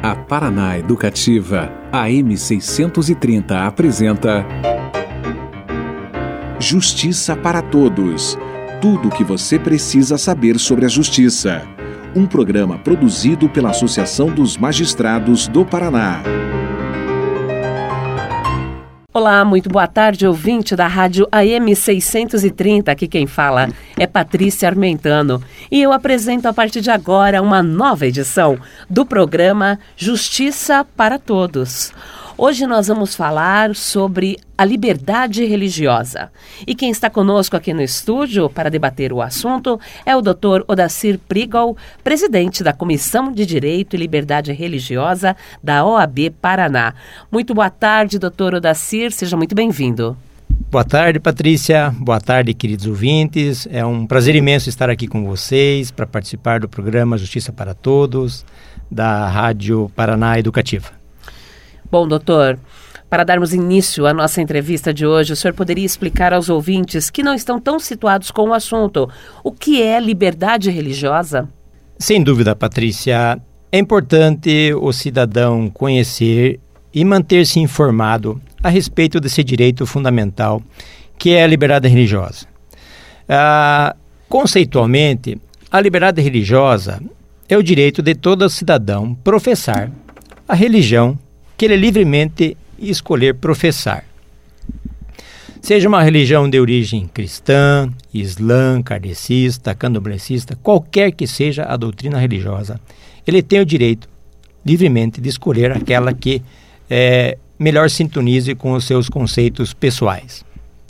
A Paraná Educativa, AM 630 apresenta Justiça para Todos. Tudo o que você precisa saber sobre a justiça. Um programa produzido pela Associação dos Magistrados do Paraná. Olá, muito boa tarde, ouvinte da rádio AM 630. Aqui quem fala é Patrícia Armentano. E eu apresento a partir de agora uma nova edição do programa Justiça para Todos. Hoje nós vamos falar sobre a liberdade religiosa. E quem está conosco aqui no estúdio para debater o assunto é o Dr. Odacir Prigal, presidente da Comissão de Direito e Liberdade Religiosa da OAB Paraná. Muito boa tarde, Dr. Odacir, seja muito bem-vindo. Boa tarde, Patrícia. Boa tarde, queridos ouvintes. É um prazer imenso estar aqui com vocês para participar do programa Justiça para Todos, da Rádio Paraná Educativa. Bom, doutor, para darmos início à nossa entrevista de hoje, o senhor poderia explicar aos ouvintes que não estão tão situados com o assunto o que é liberdade religiosa? Sem dúvida, Patrícia. É importante o cidadão conhecer e manter-se informado a respeito desse direito fundamental que é a liberdade religiosa. Conceitualmente, a liberdade religiosa é o direito de todo cidadão professar a religião que ele livremente escolher professar. Seja uma religião de origem cristã, islã, kardecista, candomblessista, qualquer que seja a doutrina religiosa, ele tem o direito livremente de escolher aquela que melhor sintonize com os seus conceitos pessoais.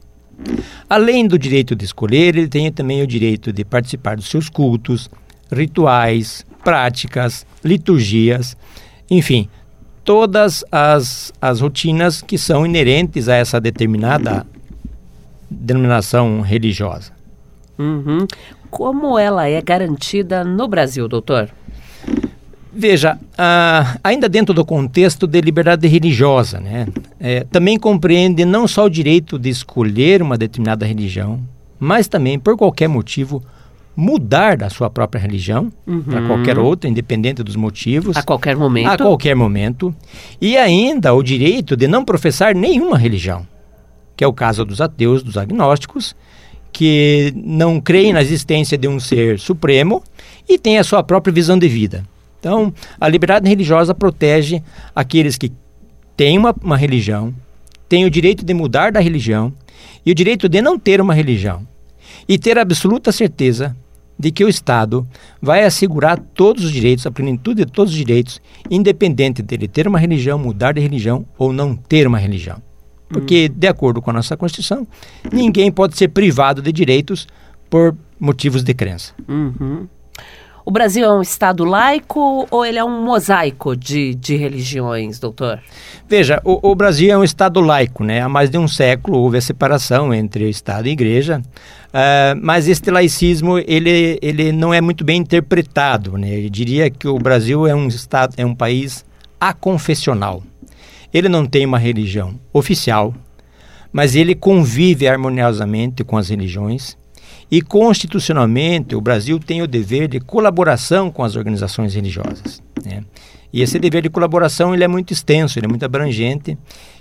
Além do direito de escolher, ele tem também o direito de participar dos seus cultos, rituais, práticas, liturgias, enfim, todas as rotinas que são inerentes a essa determinada denominação religiosa. Uhum. Como ela é garantida no Brasil, doutor? Veja, ainda dentro do contexto de liberdade religiosa, né, também compreende não só o direito de escolher uma determinada religião, mas também, por qualquer motivo, mudar da sua própria religião para qualquer outra, independente dos motivos. A qualquer momento. A qualquer momento. E ainda o direito de não professar nenhuma religião, que é o caso dos ateus, dos agnósticos, que não creem na existência de um ser supremo e têm a sua própria visão de vida. Então, a liberdade religiosa protege aqueles que têm uma religião, têm o direito de mudar da religião e o direito de não ter uma religião. E ter absoluta certeza de que o Estado vai assegurar todos os direitos, a plenitude de todos os direitos, independente dele ter uma religião, mudar de religião ou não ter uma religião. Porque, de acordo com a nossa Constituição, ninguém pode ser privado de direitos por motivos de crença. Uhum. O Brasil é um Estado laico ou ele é um mosaico de religiões, doutor? Veja, o Brasil é um Estado laico, né? Há mais de um século houve a separação entre Estado e Igreja, mas este laicismo ele não é muito bem interpretado, né? Eu diria que o Brasil é um país aconfessional. Ele não tem uma religião oficial, mas ele convive harmoniosamente com as religiões. E, constitucionalmente, o Brasil tem o dever de colaboração com as organizações religiosas, né? E esse dever de colaboração ele é muito extenso, ele é muito abrangente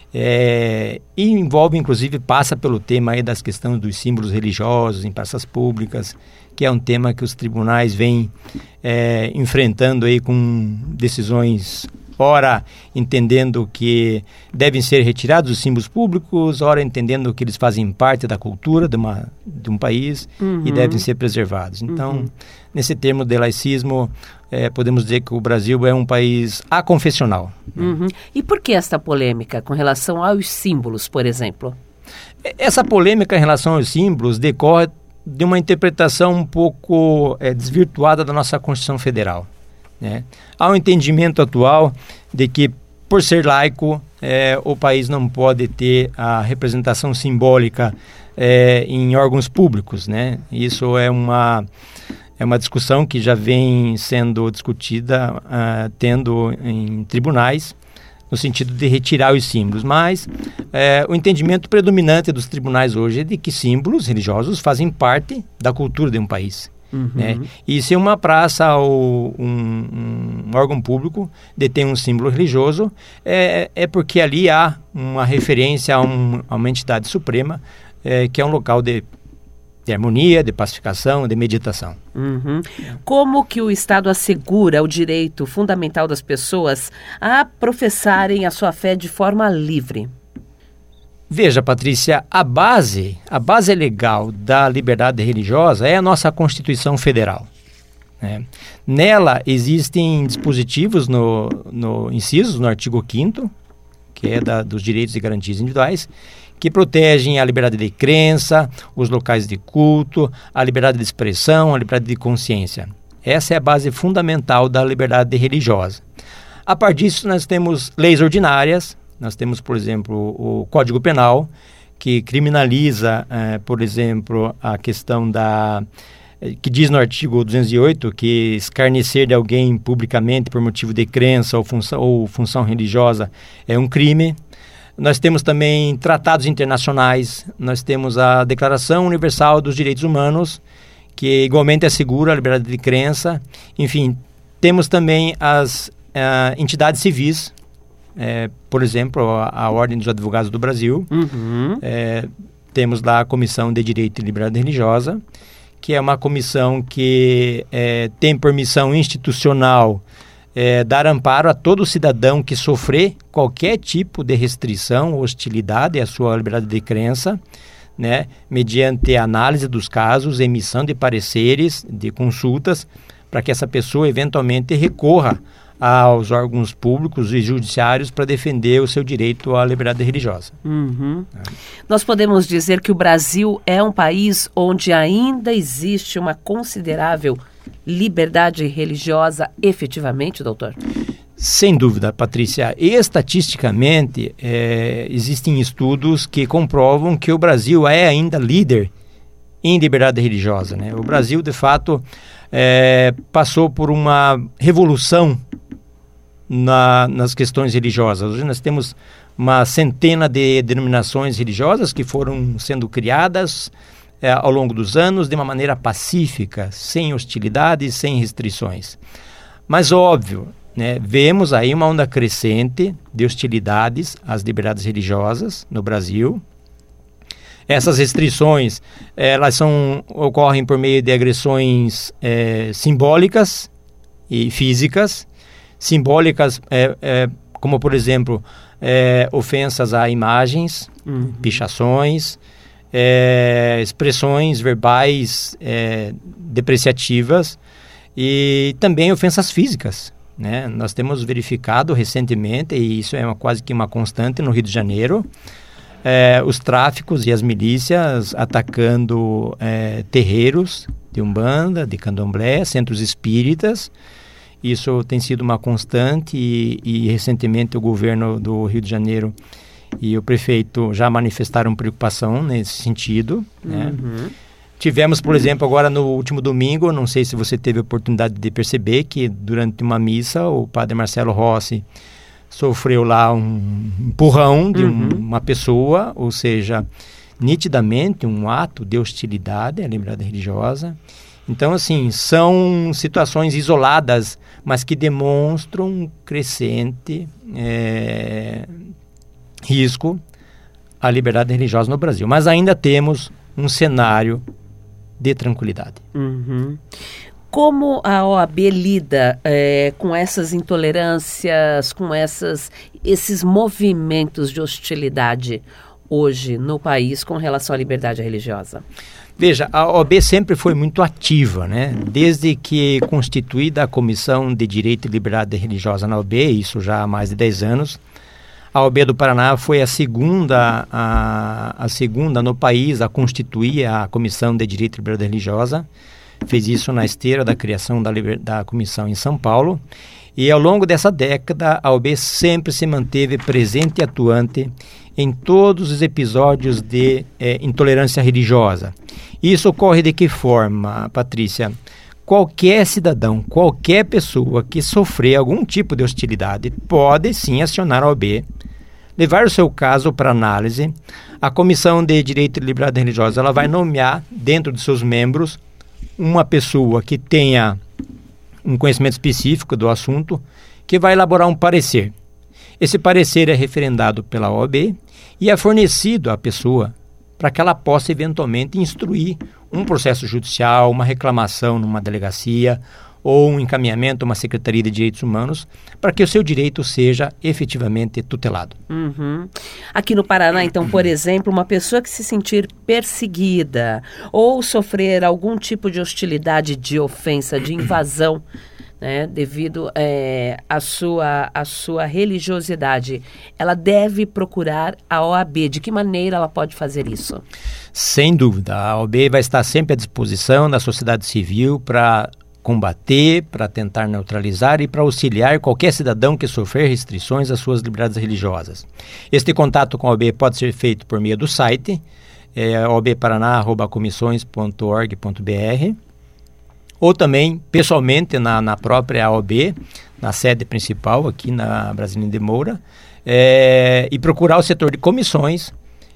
e envolve, inclusive, passa pelo tema aí das questões dos símbolos religiosos em praças públicas, que é um tema que os tribunais vêm enfrentando aí com decisões, ora entendendo que devem ser retirados os símbolos públicos, ora entendendo que eles fazem parte da cultura de um país e devem ser preservados. Então, nesse termo de laicismo, podemos dizer que o Brasil é um país aconfessional. Uhum. E por que esta polêmica com relação aos símbolos, por exemplo? Essa polêmica em relação aos símbolos decorre de uma interpretação um pouco desvirtuada da nossa Constituição Federal, né? Há um entendimento atual de que, por ser laico, o país não pode ter a representação simbólica em órgãos públicos, né? Isso é uma discussão que já vem sendo discutida, tendo em tribunais, no sentido de retirar os símbolos. Mas o entendimento predominante dos tribunais hoje é de que símbolos religiosos fazem parte da cultura de um país. Né? E se uma praça ou órgão público detém um símbolo religioso, é porque ali há uma referência a uma entidade suprema, que é um local de harmonia, de pacificação, de meditação. Uhum. Como que o Estado assegura o direito fundamental das pessoas a professarem a sua fé de forma livre? Veja, Patrícia, a base legal da liberdade religiosa é a nossa Constituição Federal. Né? Nela existem dispositivos incisos no artigo 5º, que é dos direitos e garantias individuais, que protegem a liberdade de crença, os locais de culto, a liberdade de expressão, a liberdade de consciência. Essa é a base fundamental da liberdade religiosa. A partir disso, nós temos leis ordinárias. Nós temos, por exemplo, o Código Penal, que criminaliza, por exemplo, a questão que diz no artigo 208 que escarnecer de alguém publicamente por motivo de crença ou função religiosa é um crime. Nós temos também tratados internacionais, nós temos a Declaração Universal dos Direitos Humanos, que igualmente assegura a liberdade de crença. Enfim, temos também as entidades civis, por exemplo, a Ordem dos Advogados do Brasil. Uhum. Temos lá a Comissão de Direito e Liberdade Religiosa, que é uma comissão que tem por missão institucional dar amparo a todo cidadão que sofrer qualquer tipo de restrição ou hostilidade à sua liberdade de crença, né, mediante análise dos casos, emissão de pareceres, de consultas, para que essa pessoa eventualmente recorra aos órgãos públicos e judiciários para defender o seu direito à liberdade religiosa. Uhum. Nós podemos dizer que o Brasil é um país onde ainda existe uma considerável liberdade religiosa efetivamente, doutor? Sem dúvida, Patrícia. Estatisticamente, existem estudos que comprovam que o Brasil é ainda líder em liberdade religiosa, né? O Brasil, de fato, passou por uma revolução nas questões religiosas. Hoje nós temos uma centena de denominações religiosas que foram sendo criadas ao longo dos anos de uma maneira pacífica, sem hostilidades, sem restrições. Mas óbvio, né, vemos aí uma onda crescente de hostilidades às liberdades religiosas no Brasil. Essas restrições, elas ocorrem por meio de agressões simbólicas e físicas. Simbólicas, como por exemplo, ofensas a imagens, pichações, expressões verbais depreciativas e também ofensas físicas, né? Nós temos verificado recentemente, e isso é quase que uma constante no Rio de Janeiro, os tráficos e as milícias atacando terreiros de Umbanda, de Candomblé, centros espíritas. Isso tem sido uma constante e recentemente o governo do Rio de Janeiro e o prefeito já manifestaram preocupação nesse sentido, né? Tivemos, por exemplo, agora no último domingo, não sei se você teve a oportunidade de perceber que durante uma missa o padre Marcelo Rossi sofreu lá um empurrão de uma pessoa, ou seja, nitidamente um ato de hostilidade à liberdade religiosa. Então, assim, são situações isoladas, mas que demonstram um crescente risco à liberdade religiosa no Brasil. Mas ainda temos um cenário de tranquilidade. Como a OAB lida com essas intolerâncias, com esses movimentos de hostilidade hoje no país com relação à liberdade religiosa? Veja, a OAB sempre foi muito ativa, né? Desde que constituída a Comissão de Direito e Liberdade Religiosa na OAB, isso já há mais de 10 anos, a OAB do Paraná foi a segunda no país a constituir a Comissão de Direito e Liberdade Religiosa. Fez isso na esteira da criação da comissão em São Paulo. E ao longo dessa década, a OAB sempre se manteve presente e atuante em todos os episódios de intolerância religiosa. Isso ocorre de que forma, Patrícia? Qualquer cidadão, qualquer pessoa que sofrer algum tipo de hostilidade pode sim acionar a OAB, levar o seu caso para análise. A Comissão de Direito e Liberdade Religiosa ela vai nomear dentro de seus membros uma pessoa que tenha um conhecimento específico do assunto, que vai elaborar um parecer. Esse parecer é referendado pela OAB e é fornecido à pessoa para que ela possa eventualmente instruir um processo judicial, uma reclamação numa delegacia ou um encaminhamento a uma Secretaria de Direitos Humanos para que o seu direito seja efetivamente tutelado. Uhum. Aqui no Paraná, então, por exemplo, uma pessoa que se sentir perseguida ou sofrer algum tipo de hostilidade, de ofensa, de invasão, né, devido à sua religiosidade, ela deve procurar a OAB. De que maneira ela pode fazer isso? Sem dúvida, a OAB vai estar sempre à disposição da sociedade civil para combater, para tentar neutralizar e para auxiliar qualquer cidadão que sofrer restrições às suas liberdades religiosas. Este contato com a OAB pode ser feito por meio do site, oabparaná@comissões.org.br, ou também pessoalmente na própria OAB, na sede principal aqui na Brasilina de Moura, e procurar o setor de comissões,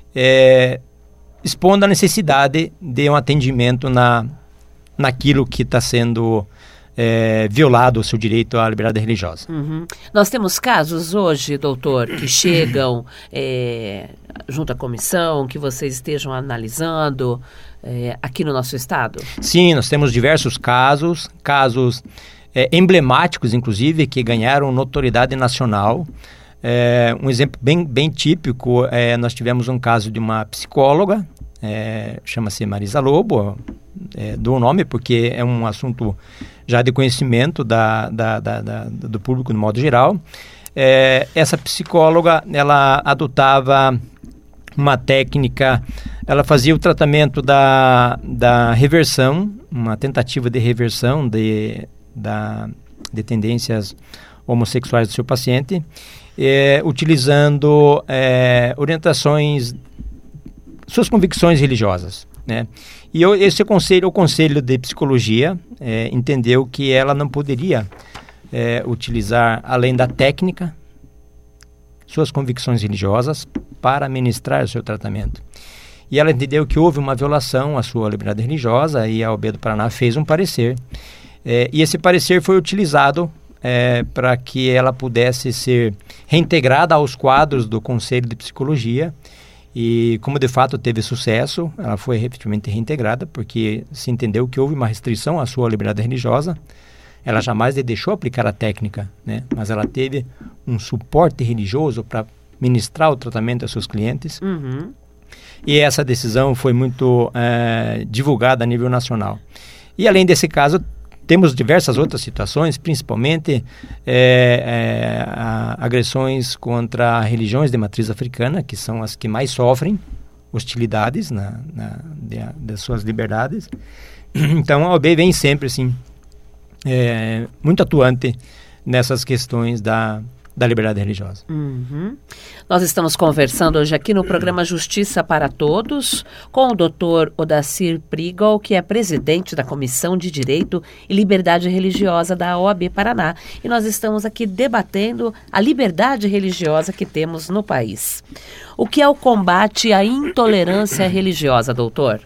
expondo a necessidade de um atendimento naquilo que está sendo violado o seu direito à liberdade religiosa. Uhum. Nós temos casos hoje, doutor, que chegam junto à comissão, que vocês estejam analisando aqui no nosso estado? Sim, nós temos diversos casos emblemáticos, inclusive, que ganharam notoriedade nacional. Um exemplo bem típico, nós tivemos um caso de uma psicóloga, chama-se Marisa Lobo, dou o nome porque é um assunto já de conhecimento do público no modo geral. Essa psicóloga, ela adotava uma técnica, ela fazia o tratamento da reversão, uma tentativa de reversão de tendências homossexuais do seu paciente, utilizando orientações, suas convicções religiosas, né? E o Conselho de Psicologia entendeu que ela não poderia utilizar, além da técnica, suas convicções religiosas para ministrar o seu tratamento. E ela entendeu que houve uma violação à sua liberdade religiosa e a OAB do Paraná fez um parecer. E esse parecer foi utilizado para que ela pudesse ser reintegrada aos quadros do Conselho de Psicologia. E como de fato teve sucesso, ela foi efetivamente reintegrada, porque se entendeu que houve uma restrição à sua liberdade religiosa. Ela jamais deixou aplicar a técnica, né? Mas ela teve um suporte religioso para ministrar o tratamento aos seus clientes. Uhum. E essa decisão foi muito divulgada a nível nacional. E além desse caso, temos diversas outras situações, principalmente agressões contra religiões de matriz africana, que são as que mais sofrem hostilidades das suas liberdades. Então a OAB vem sempre assim, muito atuante nessas questões da liberdade religiosa. Uhum. Nós estamos conversando hoje aqui no programa Justiça para Todos com o Dr. Odacir Prigol, que é presidente da Comissão de Direito e Liberdade Religiosa da OAB Paraná. E nós estamos aqui debatendo a liberdade religiosa que temos no país. O que é o combate à intolerância religiosa, doutor?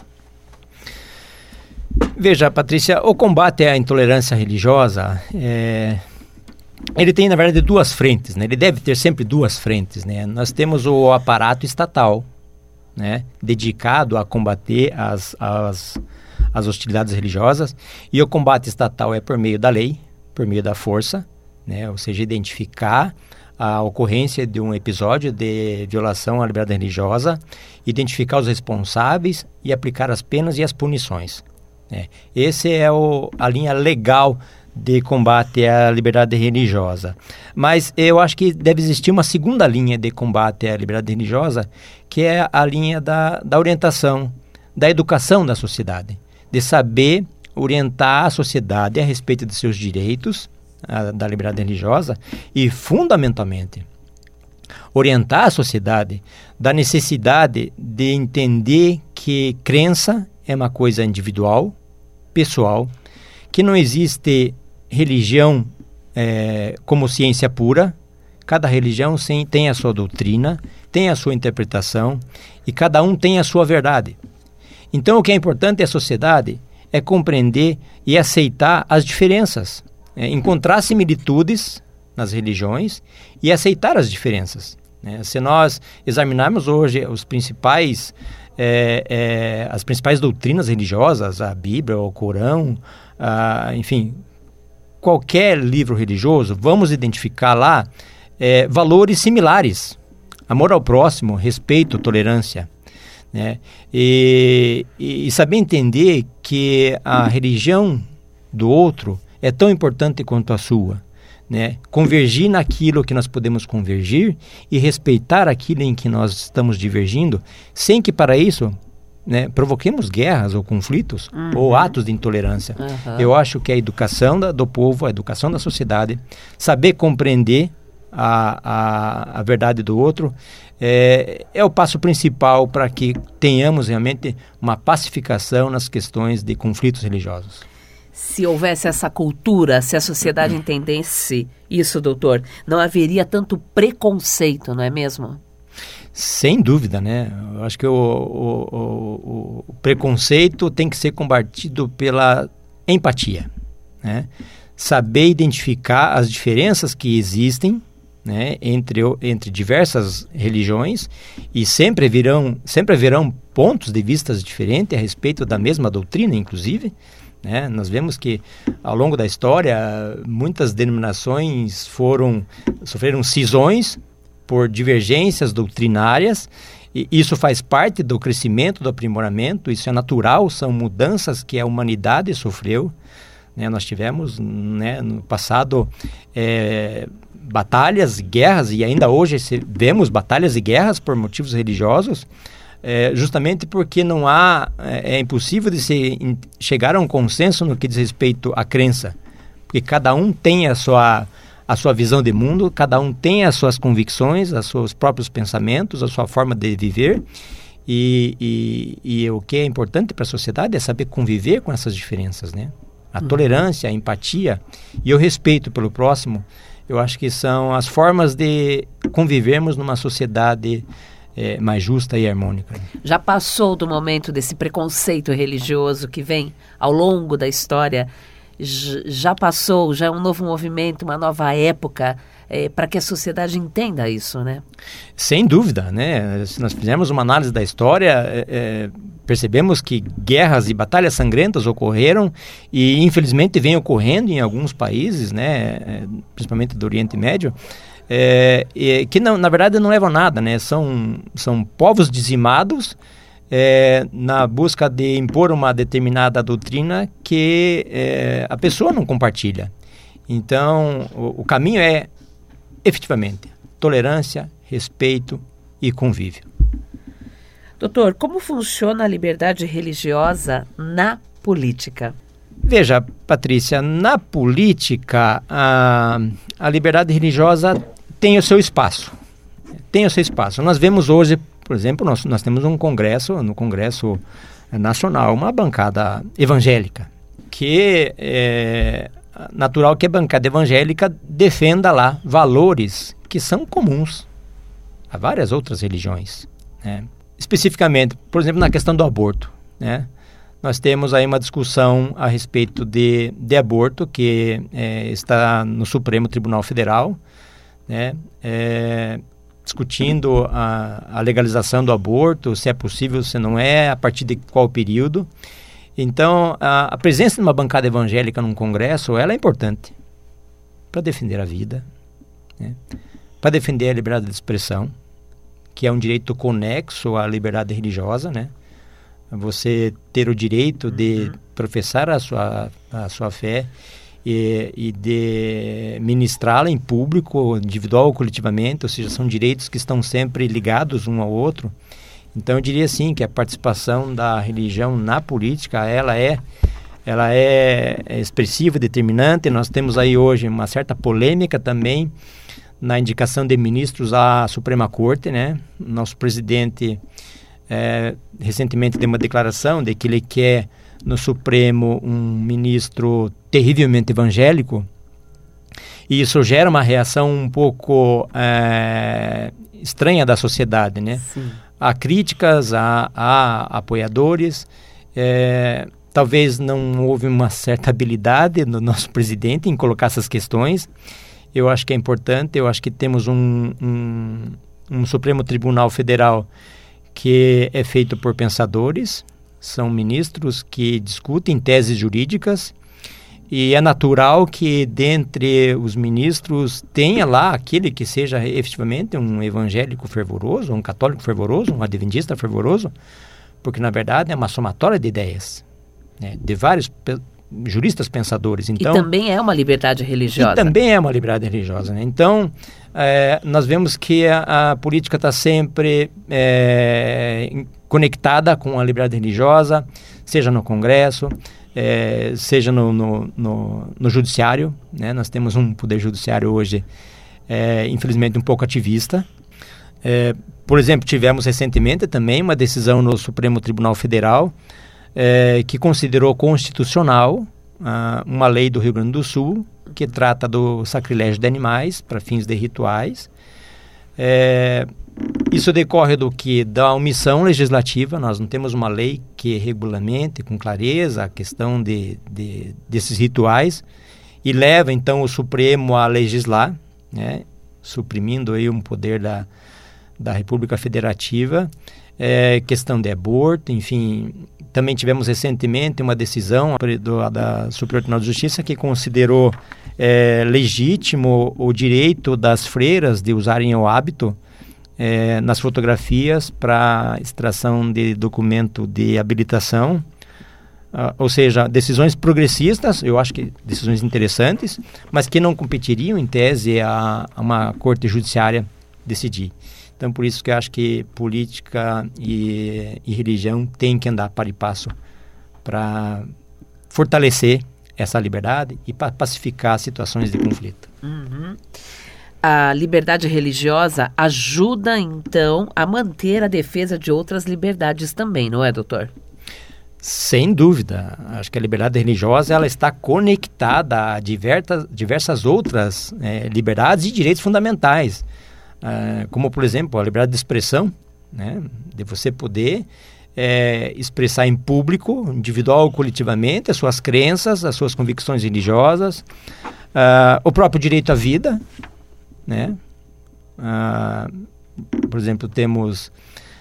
Veja, Patrícia, o combate à intolerância religiosa ele tem, na verdade, duas frentes, né? Ele deve ter sempre duas frentes, né? Nós temos o aparato estatal, né? Dedicado a combater as hostilidades religiosas, e o combate estatal é por meio da lei, por meio da força, né? Ou seja, identificar a ocorrência de um episódio de violação à liberdade religiosa, identificar os responsáveis e aplicar as penas e as punições, né? Esse é a linha legal de combate à liberdade religiosa. Mas eu acho que deve existir uma segunda linha de combate à liberdade religiosa, que é a linha da orientação, da educação da sociedade, de saber orientar a sociedade a respeito de seus direitos, da liberdade religiosa, e, fundamentalmente, orientar a sociedade da necessidade de entender que crença é uma coisa individual, pessoal, que não existe religião como ciência pura. Cada religião tem a sua doutrina, tem a sua interpretação, e cada um tem a sua verdade. Então o que é importante à sociedade é compreender e aceitar as diferenças encontrar similitudes nas religiões e aceitar as diferenças, né? Se nós examinarmos hoje as principais doutrinas religiosas, a Bíblia, o Corão, enfim, qualquer livro religioso, vamos identificar lá valores similares: amor ao próximo, respeito, tolerância, né? E saber entender que a religião do outro é tão importante quanto a sua, né? Convergir naquilo que nós podemos convergir e respeitar aquilo em que nós estamos divergindo, sem que para isso, né, provoquemos guerras ou conflitos ou atos de intolerância. Eu acho que a educação do povo, a educação da sociedade, saber compreender a verdade do outro é o passo principal para que tenhamos realmente uma pacificação nas questões de conflitos religiosos. Se houvesse essa cultura, se a sociedade entendesse isso, doutor, não haveria tanto preconceito, não é mesmo? Sem dúvida, né? Eu acho que o preconceito tem que ser combatido pela empatia, né? Saber identificar as diferenças que existem, né, entre diversas religiões, e sempre haverão pontos de vista diferentes a respeito da mesma doutrina, inclusive, né? Nós vemos que ao longo da história muitas denominações sofreram cisões por divergências doutrinárias, e isso faz parte do crescimento, do aprimoramento. Isso é natural, são mudanças que a humanidade sofreu, né? Nós tivemos, né, no passado batalhas, guerras, e ainda hoje vemos batalhas e guerras por motivos religiosos, justamente porque é impossível de chegar a um consenso no que diz respeito à crença, porque cada um tem a sua visão de mundo, cada um tem as suas convicções, os seus próprios pensamentos, a sua forma de viver, e o que é importante para a sociedade é saber conviver com essas diferenças, né? A tolerância, a empatia e o respeito pelo próximo, eu acho que são as formas de convivermos numa sociedade mais justa e harmônica. Já passou do momento desse preconceito religioso que vem ao longo da história? Já passou, já é um novo movimento, uma nova época, para que a sociedade entenda isso, né? Sem dúvida, né? Se nós fizermos uma análise da história, percebemos que guerras e batalhas sangrentas ocorreram e infelizmente vem ocorrendo em alguns países, né? Principalmente do Oriente Médio, que na verdade não levam a nada, né? São povos dizimados na busca de impor uma determinada doutrina que a pessoa não compartilha. Então, o caminho é, efetivamente, tolerância, respeito e convívio. Doutor, como funciona a liberdade religiosa na política? Veja, Patrícia, na política, a liberdade religiosa tem o seu espaço. Nós vemos hoje, por exemplo, nós temos no Congresso Nacional, uma bancada evangélica, que é natural que a bancada evangélica defenda lá valores que são comuns a várias outras religiões, né? Especificamente, por exemplo, na questão do aborto, né? Nós temos aí uma discussão a respeito de aborto que está no Supremo Tribunal Federal, né? Discutindo a legalização do aborto, se é possível, se não é, a partir de qual período. Então, a presença de uma bancada evangélica num congresso, ela é importante para defender a vida, né? Para defender a liberdade de expressão, que é um direito conexo à liberdade religiosa, né? Você ter o direito de professar a sua fé e de ministrá-la em público, individual ou coletivamente, ou seja, são direitos que estão sempre ligados um ao outro. Então, eu diria assim que a participação da religião na política, ela é expressiva, determinante. Nós temos aí hoje uma certa polêmica também na indicação de ministros à Suprema Corte, né? Nosso presidente recentemente deu uma declaração de que ele quer no Supremo um ministro terrivelmente evangélico, e isso gera uma reação um pouco estranha da sociedade, né? Sim. Há críticas, há apoiadores, Talvez não houve uma certa habilidade do nosso presidente em colocar essas questões. Eu acho que é importante, eu acho que temos um Supremo Tribunal Federal que é feito por pensadores, são ministros que discutem teses jurídicas, e é natural que dentre os ministros tenha lá aquele que seja efetivamente um evangélico fervoroso, um católico fervoroso, um adventista fervoroso, porque na verdade é uma somatória de ideias, né, de vários juristas pensadores. Então, e também é uma liberdade religiosa. E também é uma liberdade religiosa, né? Então, nós vemos que a política está sempre conectada com a liberdade religiosa, seja no Congresso, seja no judiciário, né? Nós temos um poder judiciário hoje, infelizmente, um pouco ativista. Por exemplo, tivemos recentemente também uma decisão no Supremo Tribunal Federal que considerou constitucional uma lei do Rio Grande do Sul que trata do sacrilégio de animais para fins de rituais. Isso decorre do que? Da omissão legislativa. Nós não temos uma lei que regulamente com clareza a questão desses rituais e leva então o Supremo a legislar, né, suprimindo aí um poder da República Federativa, questão de aborto, enfim. Também tivemos recentemente uma decisão da Superior Tribunal de Justiça que considerou legítimo o direito das freiras de usarem o hábito nas fotografias para extração de documento de habilitação, ou seja, decisões progressistas, eu acho que decisões interessantes, mas que não competiriam em tese a uma corte judiciária decidir. Então, por isso que eu acho que política e religião têm que andar para e passo para fortalecer essa liberdade e para pacificar situações de conflito. Uhum. A liberdade religiosa ajuda, então, a manter a defesa de outras liberdades também, não é, doutor? Sem dúvida. Acho que a liberdade religiosa ela está conectada a diversas outras liberdades e direitos fundamentais. Como, por exemplo, a liberdade de expressão, né, de você poder expressar em público, individual ou coletivamente, as suas crenças, as suas convicções religiosas, o próprio direito à vida, né? Por exemplo, temos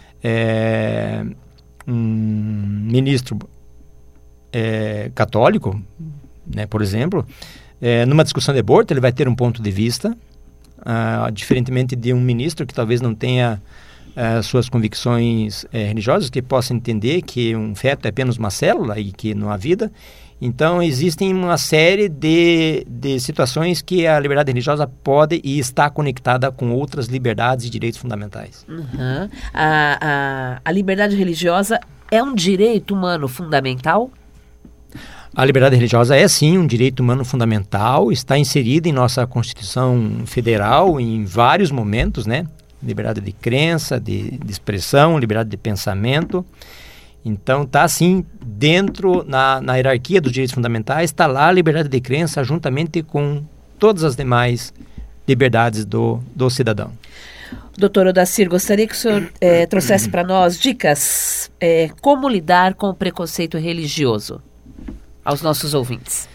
um ministro católico, né, por exemplo, numa discussão de aborto, ele vai ter um ponto de vista, diferentemente de um ministro que talvez não tenha suas convicções religiosas, que possa entender que um feto é apenas uma célula e que não há vida. Então, existem uma série de situações que a liberdade religiosa pode e está conectada com outras liberdades e direitos fundamentais. Uhum. A liberdade religiosa é um direito humano fundamental? A liberdade religiosa é, sim, um direito humano fundamental, está inserida em nossa Constituição Federal em vários momentos, né? Liberdade de crença, de expressão, liberdade de pensamento. Então, está assim, dentro, na hierarquia dos direitos fundamentais, está lá a liberdade de crença juntamente com todas as demais liberdades do cidadão. Doutor Odacir, gostaria que o senhor trouxesse para nós dicas como lidar com o preconceito religioso aos nossos ouvintes.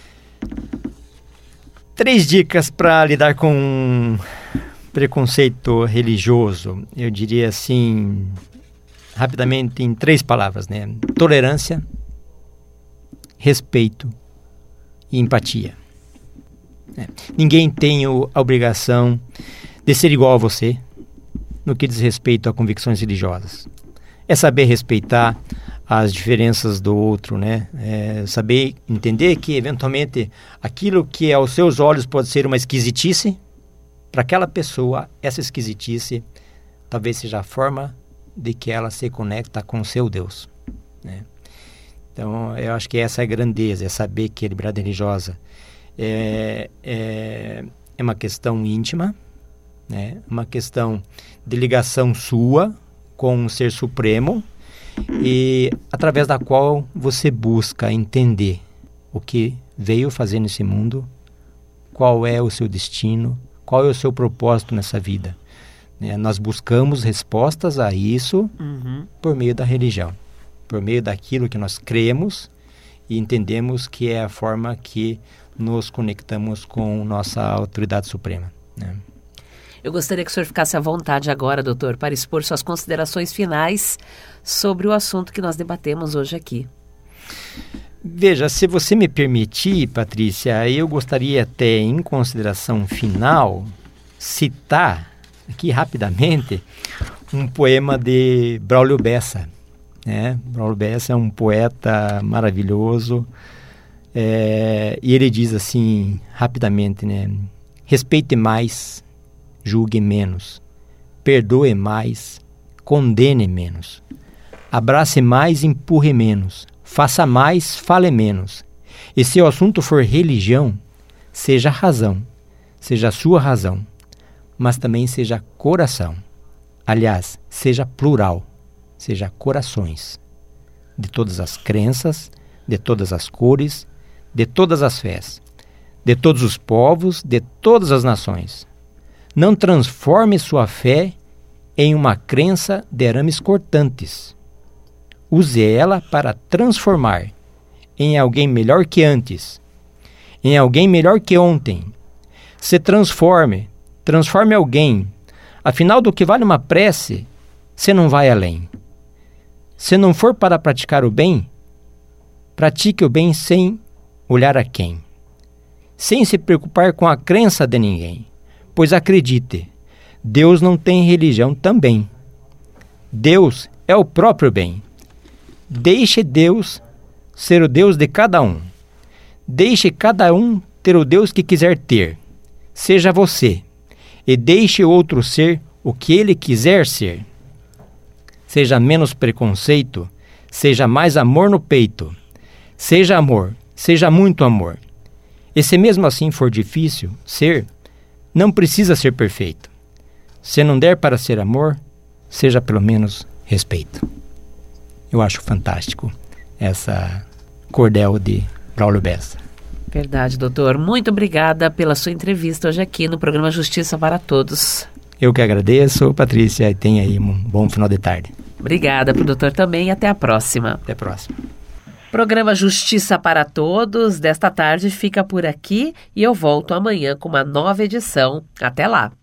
3 dicas para lidar com preconceito religioso. Eu diria assim, rapidamente, em 3 palavras, né? Tolerância, respeito e empatia. Ninguém tem a obrigação de ser igual a você no que diz respeito a convicções religiosas. É saber respeitar as diferenças do outro, né? Saber entender que, eventualmente, aquilo que aos seus olhos pode ser uma esquisitice, para aquela pessoa, essa esquisitice talvez seja a forma de que ela se conecta com o seu Deus, né? Então, eu acho que essa é a grandeza, é saber que a liberdade religiosa é uma questão íntima, né? Uma questão de ligação sua com o Ser Supremo e através da qual você busca entender o que veio fazer nesse mundo, qual é o seu destino, qual é o seu propósito nessa vida. Nós buscamos respostas a isso por meio da religião, por meio daquilo que nós cremos e entendemos que é a forma que nos conectamos com nossa autoridade suprema, né? Eu gostaria que o senhor ficasse à vontade agora, doutor, para expor suas considerações finais sobre o assunto que nós debatemos hoje aqui. Veja, se você me permitir, Patrícia, eu gostaria até, em consideração final, citar aqui rapidamente um poema de Braulio Bessa, né? Braulio Bessa é um poeta maravilhoso, e ele diz assim, rapidamente, né? Respeite mais, julgue menos, perdoe mais, condene menos, abrace mais, empurre menos, faça mais, fale menos. E se o assunto for religião, seja razão, seja a sua razão, mas também seja coração. Aliás, seja plural, seja corações, de todas as crenças, de todas as cores, de todas as fés, de todos os povos, de todas as nações. Não transforme sua fé em uma crença de arames cortantes. Use ela para transformar em alguém melhor que antes, em alguém melhor que ontem. Se transforme alguém. Afinal, do que vale uma prece, se não vai além. Se não for para praticar o bem, pratique o bem sem olhar a quem, sem se preocupar com a crença de ninguém. Pois acredite, Deus não tem religião também. Deus é o próprio bem. Deixe Deus ser o Deus de cada um. Deixe cada um ter o Deus que quiser ter. Seja você. E deixe o outro ser o que ele quiser ser. Seja menos preconceito, seja mais amor no peito. Seja amor, seja muito amor. E se mesmo assim for difícil ser, não precisa ser perfeito. Se não der para ser amor, seja pelo menos respeito. Eu acho fantástico essa cordel de Braulio Bessa. Verdade, doutor. Muito obrigada pela sua entrevista hoje aqui no programa Justiça para Todos. Eu que agradeço, Patrícia, e tenha aí um bom final de tarde. Obrigada para o doutor também e até a próxima. Até a próxima. Programa Justiça para Todos desta tarde fica por aqui e eu volto amanhã com uma nova edição. Até lá.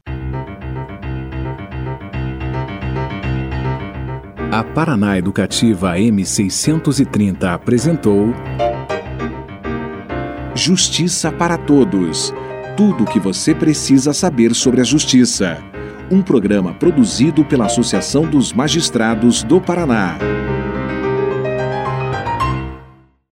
A Paraná Educativa M630 apresentou Justiça para Todos. Tudo o que você precisa saber sobre a justiça. Um programa produzido pela Associação dos Magistrados do Paraná.